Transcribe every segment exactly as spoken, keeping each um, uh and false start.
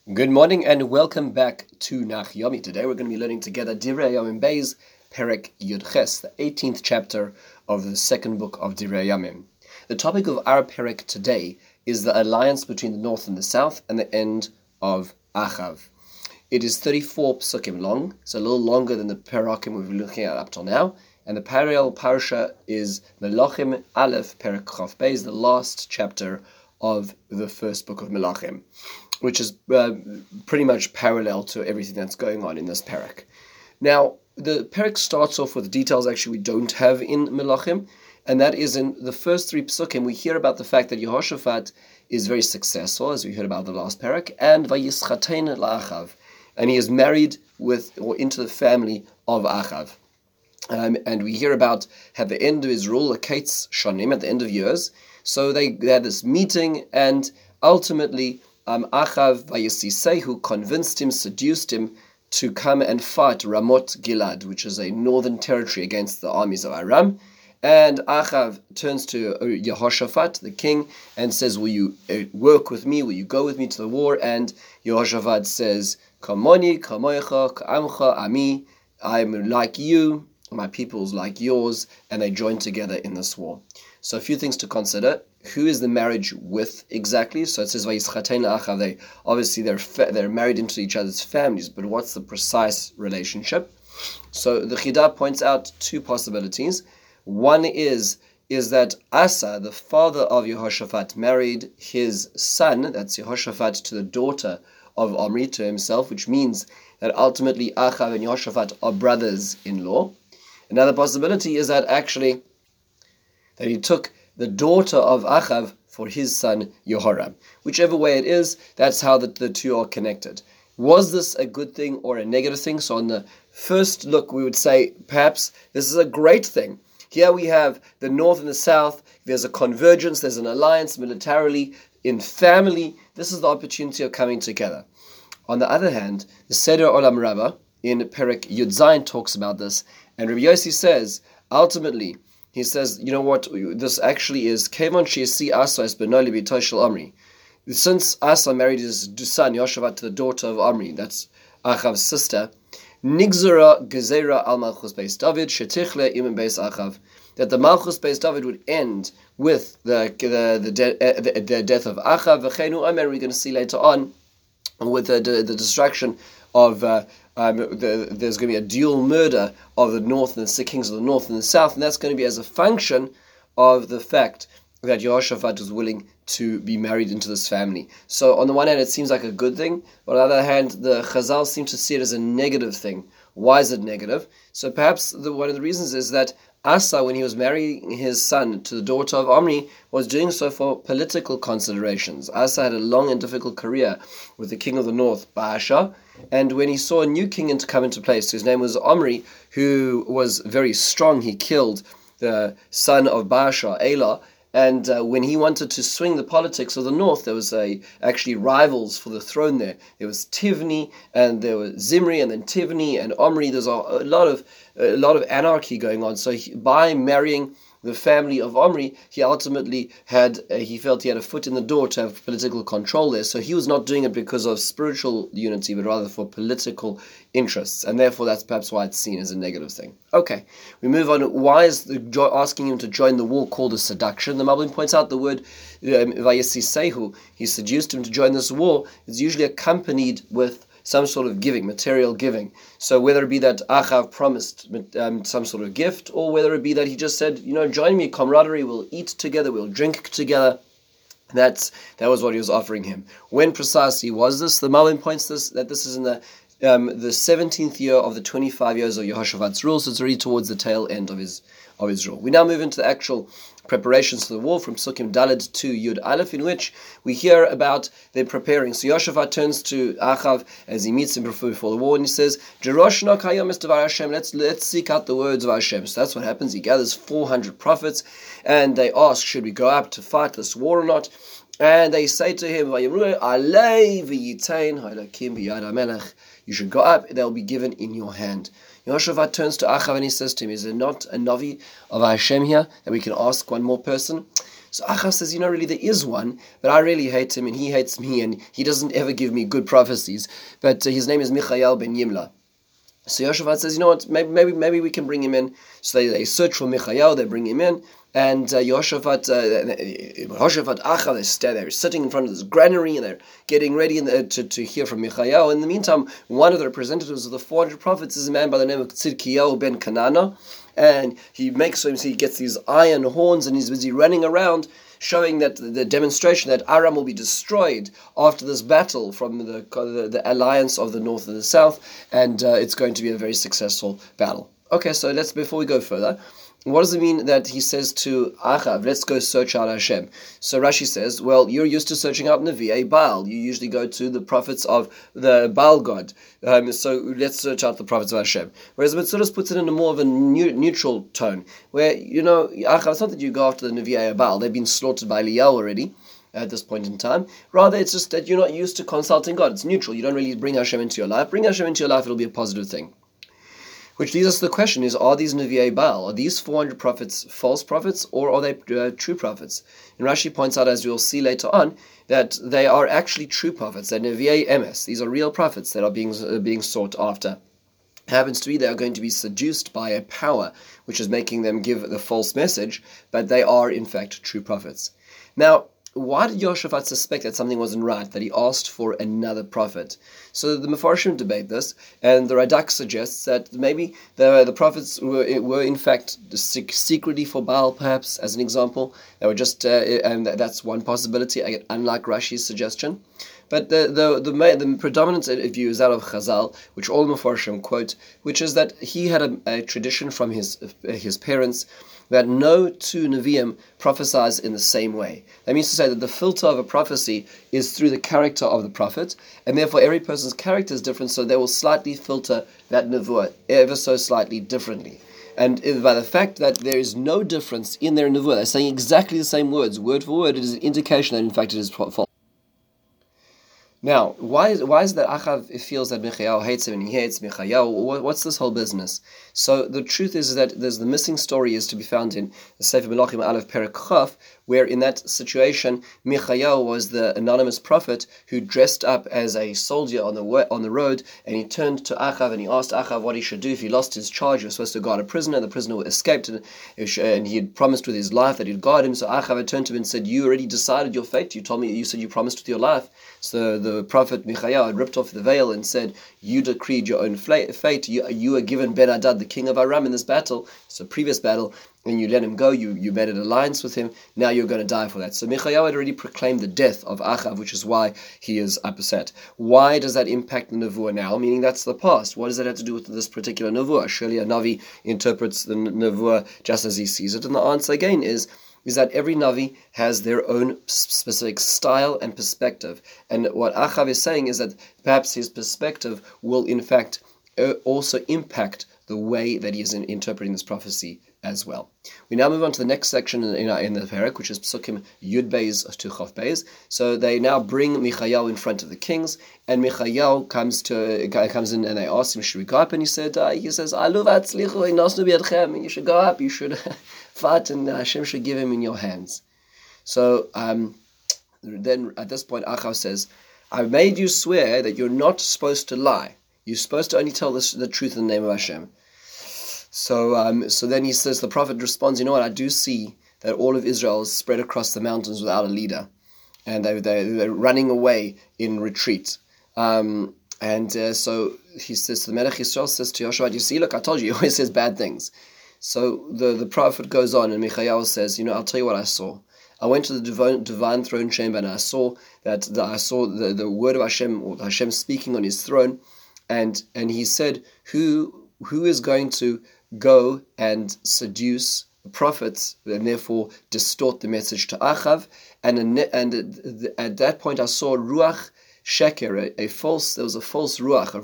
Good morning and welcome back to Nach Yomi. Today we're going to be learning together Divrei Yamim Beis, Perek Yud Ches, the eighteenth chapter of the second book of Divrei Yamim. The topic of our Perek today is the alliance between the north and the south and the end of Achav. It is thirty-four psukim long, so a little longer than the Perakim we've been looking at up till now, and the parallel parsha is Melachim Aleph Perek Chav Beis, the last chapter of the first book of Melachim, which is uh, pretty much parallel to everything that's going on in this Perek. Now, the Perek starts off with details actually we don't have in Melachim, and that is in the first three psukim we hear about the fact that Yehoshaphat is very successful, as we heard about the last Perek, and Vayischatein la'achav, and he is married with or into the family of Achav. Um, and we hear about at the end of his rule, a Kates Shanim, at the end of years. So they, they had this meeting, and ultimately um, Achav Vayisisehu convinced him, seduced him to come and fight Ramot Gilad, which is a northern territory against the armies of Aram. And Achav turns to Yehoshaphat, the king, and says, will you uh, work with me? Will you go with me to the war? And Yehoshaphat says, Kamoni, Kamoicha, Ka'amcha, Ami, I'm like you, my people's like yours, and they join together in this war. So a few things to consider. Who is the marriage with exactly? So it says Vayischatein la'achav. They obviously they're fa- they're married into each other's families, but what's the precise relationship? So the Chidah points out two possibilities. One is is that Asa, the father of Yehoshaphat, married his son, that's Yehoshaphat, to the daughter of Omri, to himself, which means that ultimately Achav and Yehoshaphat are brothers-in-law. Another possibility is that actually that he took the daughter of Achav for his son Yehoram. Whichever way it is, that's how the, the two are connected. Was this a good thing or a negative thing? So on the first look, we would say perhaps this is a great thing. Here we have the north and the south. There's a convergence, there's an alliance militarily, in family. This is the opportunity of coming together. On the other hand, the Seder Olam Rabbah in Perek Yud Zayin talks about this, and Rabbi Yossi says, ultimately, he says, you know what, this actually is, Kevon She'esi Asa es benoli b'toy shel Omri. Since Asa married his son, Yehoshaphat, to the daughter of Omri, that's Achav's sister, Nigzera gezera al Malchus Beis David, shetichle im Beis Achav, that the Malchus Beis David would end with the the the, de- uh, the, the death of Achav. V'cheinu Omer, we're going to see later on, with the the, the destruction of uh, um, the, there's going to be a dual murder of the north and the six kings of the north and the south, and that's going to be as a function of the fact that Yehoshaphat was willing to be married into this family. So on the one hand, it seems like a good thing, but on the other hand, the Chazal seem to see it as a negative thing. Why is it negative? So perhaps the, one of the reasons is that Asa, when he was marrying his son to the daughter of Omri, was doing so for political considerations. Asa had a long and difficult career with the king of the north, Baasha, and when he saw a new king to come into place, whose name was Omri, who was very strong, he killed the son of Baasha, Elah, and uh, when he wanted to swing the politics of the north, there was a, actually rivals for the throne there. There was Tivni, and there was Zimri, and then Tivni, and Omri. There's a, a lot of a lot of anarchy going on. So he, by marrying the family of Omri, he ultimately had, uh, he felt he had a foot in the door to have political control there. So he was not doing it because of spiritual unity, but rather for political interests. And therefore, that's perhaps why it's seen as a negative thing. Okay, we move on. Why is the jo- asking him to join the war called a seduction? The Malbim points out the word um, Vayisisehu, he seduced him to join this war, is usually accompanied with some sort of giving, material giving. So whether it be that Achav promised um, some sort of gift, or whether it be that he just said, you know, join me, camaraderie, we'll eat together, we'll drink together. That's that was what he was offering him. When precisely was this? The Malbim points this that this is in the um, the seventeenth year of the twenty-five years of Yehoshaphat's rule, so it's already towards the tail end of his of his rule. We now move into the actual preparations for the war from Psukim Daled to Yud Aleph, in which we hear about them preparing. So Yehoshaphat turns to Achav as he meets him before, before the war, and he says, "Jeroshna kayom es devar Hashem." Let's let's seek out the words of Hashem. So that's what happens. He gathers four hundred prophets, and they ask, "Should we go up to fight this war or not?" And they say to him, "Vayimru alei v'yitain ha'elakim b'yad hamelech." You should go up; they'll be given in your hand. Yehoshaphat turns to Achav and he says to him, "Is there not a Navi of Hashem here that we can ask one more person?" So Achav says, you know, really there is one, but I really hate him and he hates me and he doesn't ever give me good prophecies. But uh, his name is Michael ben Yimla. So Yehoshaphat says, you know what, maybe maybe, maybe we can bring him in. So they, they search for Michael, they bring him in. And uh, Yehoshaphat, uh, Yehoshaphat, Achav, they stay, they're sitting in front of this granary and they're getting ready in the, to, to hear from Michael. In the meantime, one of the representatives of the four hundred prophets is a man by the name of Tzidkiyahu ben Kanana. And he makes him, so he gets these iron horns and he's busy running around, showing that the demonstration that Aram will be destroyed after this battle from the the, the alliance of the north and the south, and uh, it's going to be a very successful battle. Okay, so let's before we go further, what does it mean that he says to Achav, let's go search out Hashem? So Rashi says, well, you're used to searching out Nevi'ei Baal. You usually go to the prophets of the Baal god. Um, so let's search out the prophets of Hashem. Whereas Metzudas puts it in a more of a new, neutral tone, where, you know, Achav, it's not that you go after the Nevi'ei Baal. They've been slaughtered by Eliyahu already at this point in time. Rather, it's just that you're not used to consulting God. It's neutral. You don't really bring Hashem into your life. Bring Hashem into your life, it'll be a positive thing. Which leads us to the question is, are these Nevi'ei Baal, are these four hundred prophets false prophets, or are they uh, true prophets? And Rashi points out, as we'll see later on, that they are actually true prophets. They're Nevi'ei Emes. These are real prophets that are being, uh, being sought after. It happens to be they are going to be seduced by a power, which is making them give the false message, but they are, in fact, true prophets. Now, why did Yehoshaphat suspect that something wasn't right, that he asked for another prophet? So the Mefarshim debate this, and the Radak suggests that maybe the the prophets were were in fact secretly for Baal, perhaps, as an example. They were just, uh, and that's one possibility, unlike Rashi's suggestion. But the the the, the predominant view is that of Chazal, which all Mefarshim quote, which is that he had a, a tradition from his his parents that no two Nevi'im prophesize in the same way. That means to say that the filter of a prophecy is through the character of the prophet, and therefore every person's character is different, so they will slightly filter that Nevuah ever so slightly differently. And by the fact that there is no difference in their Nevuah, they're saying exactly the same words, word for word, it is an indication that in fact it is false. Now, why is why is that Achav feels that Michael hates him and he hates Michael? What's this whole business? So the truth is that there's the missing story is to be found in the Sefer Melachim Aleph Perek Chaf, where in that situation Michael was the anonymous prophet who dressed up as a soldier on the way, on the road, and he turned to Achav and he asked Achav what he should do if he lost his charge. He was supposed to guard a prisoner, and the prisoner escaped, and, and he had promised with his life that he'd guard him. So Achav had turned to him and said, "You already decided your fate. You told me, you said you promised with your life." So the The prophet Michael had ripped off the veil and said, "You decreed your own fate. You, you were given Ben Hadad, the king of Aram, in this battle. It's a previous battle, and you let him go. You you made an alliance with him. Now you're going to die for that." So Michael had already proclaimed the death of Achav, which is why he is upset. Why does that impact the Nevuah now? Meaning that's the past. What does that have to do with this particular Nevuah? Surely a Navi interprets the Nevuah just as he sees it. And the answer again is, is that every Navi has their own specific style and perspective. And what Achav is saying is that perhaps his perspective will in fact uh, also impact the way that he is in interpreting this prophecy as well. We now move on to the next section in, in, in the Perek, which is Psukim Yud Beis to Chof Beis. So they now bring Michael in front of the kings, and Michael comes to uh, comes in and they ask him, should we go up? And he said, uh, he says, Alu v'atzlichu inasnu biyadchem. You should go up, you should fight, and Hashem should give him in your hands. So um, then at this point, Achav says, I made you swear that you're not supposed to lie. You're supposed to only tell the, the truth in the name of Hashem. So um, so then he says, the prophet responds, you know what, I do see that all of Israel is spread across the mountains without a leader. And they, they, they're running away in retreat. Um, and uh, so he says, the Melech Yisrael says to Yehoshaphat, you see, look, I told you, he always says bad things. So the, the prophet goes on, and Michael says, you know, I'll tell you what I saw. I went to the divine, divine throne chamber, and I saw that the, I saw the, the word of Hashem, or Hashem speaking on his throne, and and he said, who who is going to go and seduce the prophets and therefore distort the message to Achav? And and at that point I saw Ruach Sheker, a, a false, there was a false Ruach.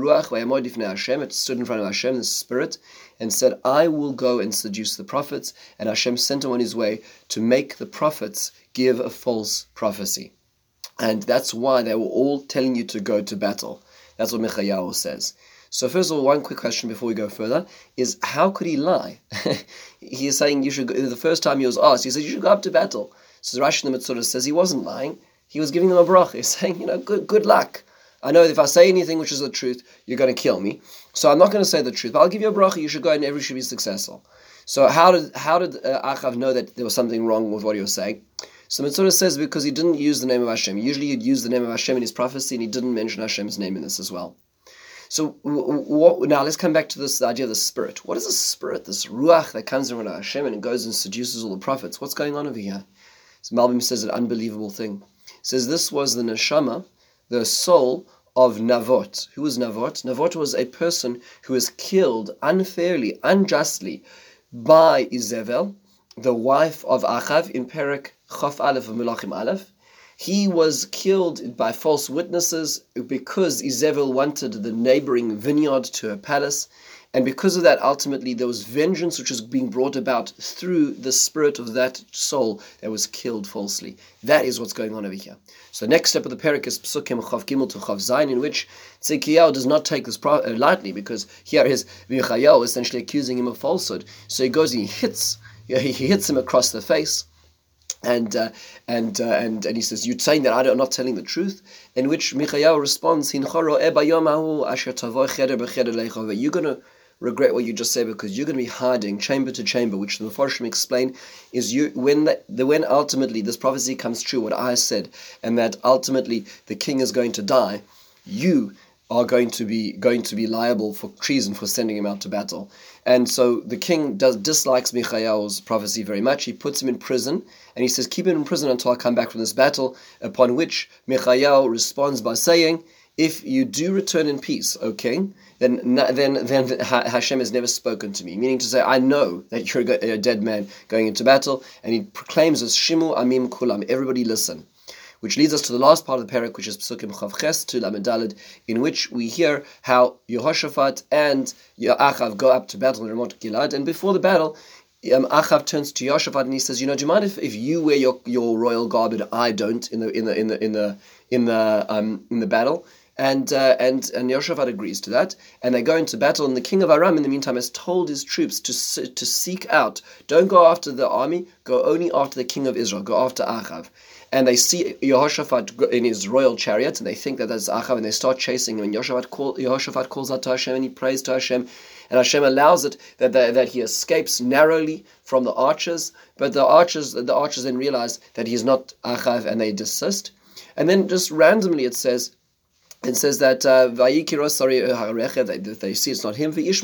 It stood in front of Hashem, the Spirit, and said, I will go and seduce the prophets. And Hashem sent him on his way to make the prophets give a false prophecy. And that's why they were all telling you to go to battle. That's what Michael says. So first of all, one quick question before we go further is, how could he lie? He is saying you should go, the first time he was asked, he said you should go up to battle. So Rashi in the Metzora says he wasn't lying. He was giving them a bracha. He's saying, you know, good good luck. I know if I say anything which is the truth, you're going to kill me. So I'm not going to say the truth, but I'll give you a bracha. You should go and everyone should be successful. So how did how did uh, Achav know that there was something wrong with what he was saying? So Metzora says because he didn't use the name of Hashem. Usually he'd use the name of Hashem in his prophecy, and he didn't mention Hashem's name in this as well. So what, now let's come back to this idea of the spirit. What is the spirit, this ruach that comes from Hashem and it goes and seduces all the prophets? What's going on over here? So Malbim says an unbelievable thing. He says this was the neshama, the soul of Navot. Who was Navot? Navot was a person who was killed unfairly, unjustly by Izebel, the wife of Achav, in Perek Chof Aleph of Melachim Aleph. He was killed by false witnesses because Izebel wanted the neighboring vineyard to her palace. And because of that, ultimately, there was vengeance which was being brought about through the spirit of that soul that was killed falsely. That is what's going on over here. So the next step of the parak is Psukim Chav Gimel to Chav Zayin, in which Tzidkiyahu does not take this pro- uh, lightly, because here is Michayahu essentially accusing him of falsehood. So he goes and he hits, he hits him across the face. And uh, and uh, and and he says, "You're saying that I'm not telling the truth." In which Michayahu responds, "You're going to regret what you just said, because you're going to be hiding chamber to chamber," which the Mefarshim explain is you when the, the when ultimately this prophecy comes true, what I said, and that ultimately the king is going to die, you are going to be going to be liable for treason for sending him out to battle. And so the king does dislikes Michayahu's prophecy very much. He puts him in prison, and he says, "Keep him in prison until I come back from this battle." Upon which Michayahu responds by saying, "If you do return in peace, O king, then then then Hashem has never spoken to me." Meaning to say, I know that you're a dead man going into battle, and he proclaims as Shimu Amim Kulam, everybody listen. Which leads us to the last part of the parak, which is Psukim Chav Ches to Lamed Daled, in which we hear how Yehoshaphat and Achav go up to battle in Ramot Gilad, and before the battle, um, Achav turns to Yehoshaphat and he says, "You know, do you mind if, if you wear your, your royal garb and I don't in the in the in the in the in the um in the battle?" And uh, and and Yehoshaphat agrees to that, and they go into battle. And the king of Aram, in the meantime, has told his troops to to seek out. Don't go after the army. Go only after the king of Israel. Go after Achav. And they see Yehoshaphat in his royal chariot, and they think that that's Achav, and they start chasing him. And Yehoshaphat, call, Yehoshaphat calls out to Hashem, and he prays to Hashem, and Hashem allows it that they, that he escapes narrowly from the archers. But the archers, the archers then realize that he is not Achav, and they desist. And then just randomly it says. It says that uh, they, they see it's not him. There's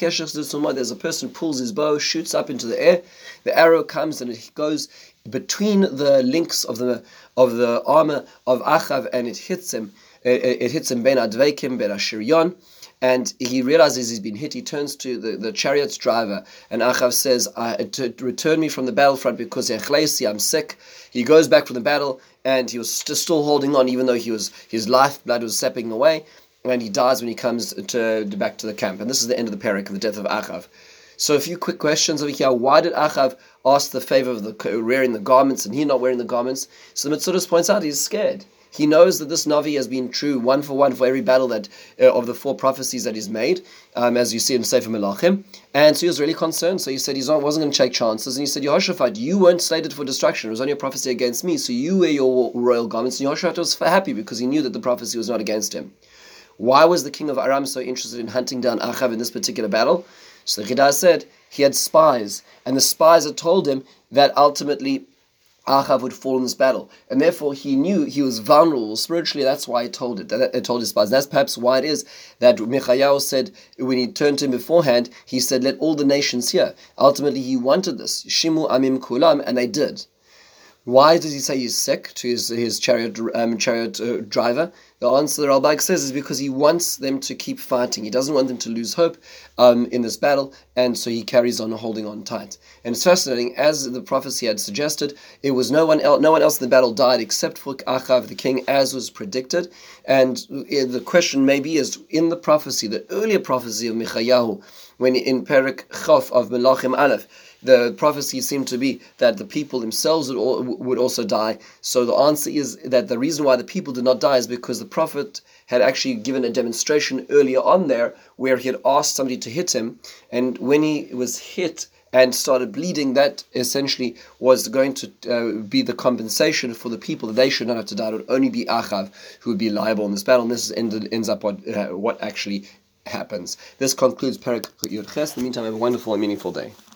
a person pulls his bow, shoots up into the air. The arrow comes and it goes between the links of the of the armor of Achav, and it hits him. It, it hits him ben adveikim ben ashiryon, and he realizes he's been hit. He turns to the, the chariot's driver, and Achav says, I, to, to "Return me from the battlefront because I'm sick." He goes back from the battle, and he was st- still holding on, even though he was his lifeblood was seeping away, and he dies when he comes to, to back to the camp. And this is the end of the parak of the death of Achav. So a few quick questions over here. Why did Achav ask the favor of the wearing the garments and he not wearing the garments? So the Metzudas points out he's scared. He knows that this Navi has been true one for one for every battle that uh, of the four prophecies that he's made, um, as you see in Sefer Melachim. And so he was really concerned. So he said he wasn't going to take chances. And he said, Yehoshaphat, you weren't slated for destruction. It was only a prophecy against me. So you wear your royal garments. And Yehoshaphat was happy because he knew that the prophecy was not against him. Why was the king of Aram so interested in hunting down Achav in this particular battle? So the Chidah said he had spies. And the spies had told him that ultimately Achav would fall in this battle, and therefore he knew he was vulnerable spiritually. That's why he told it. That he told his spies. That's perhaps why it is that Michayahu said when he turned to him beforehand, he said, "Let all the nations hear." Ultimately, he wanted this. Shimu Amim Kulam, and they did. Why does he say he's sick to his his chariot um, chariot uh, driver? The answer the Ralbag says is because he wants them to keep fighting. He doesn't want them to lose hope um, in this battle, and so he carries on holding on tight. And it's fascinating, as the prophecy had suggested, it was no one else. No one else in the battle died except for Achav the king, as was predicted. And the question maybe is in the prophecy, the earlier prophecy of Michayahu, when in Perek Chof of Melachim Aleph, the prophecies seem to be that the people themselves would, all, would also die. So the answer is that the reason why the people did not die is because the prophet had actually given a demonstration earlier on there where he had asked somebody to hit him, and when he was hit and started bleeding, that essentially was going to uh, be the compensation for the people, that they should not have to die. It would only be Achav who would be liable in this battle, and this ended, ends up what, uh, what actually happens. This concludes Perek Yud Ches. In the meantime, have a wonderful and meaningful day.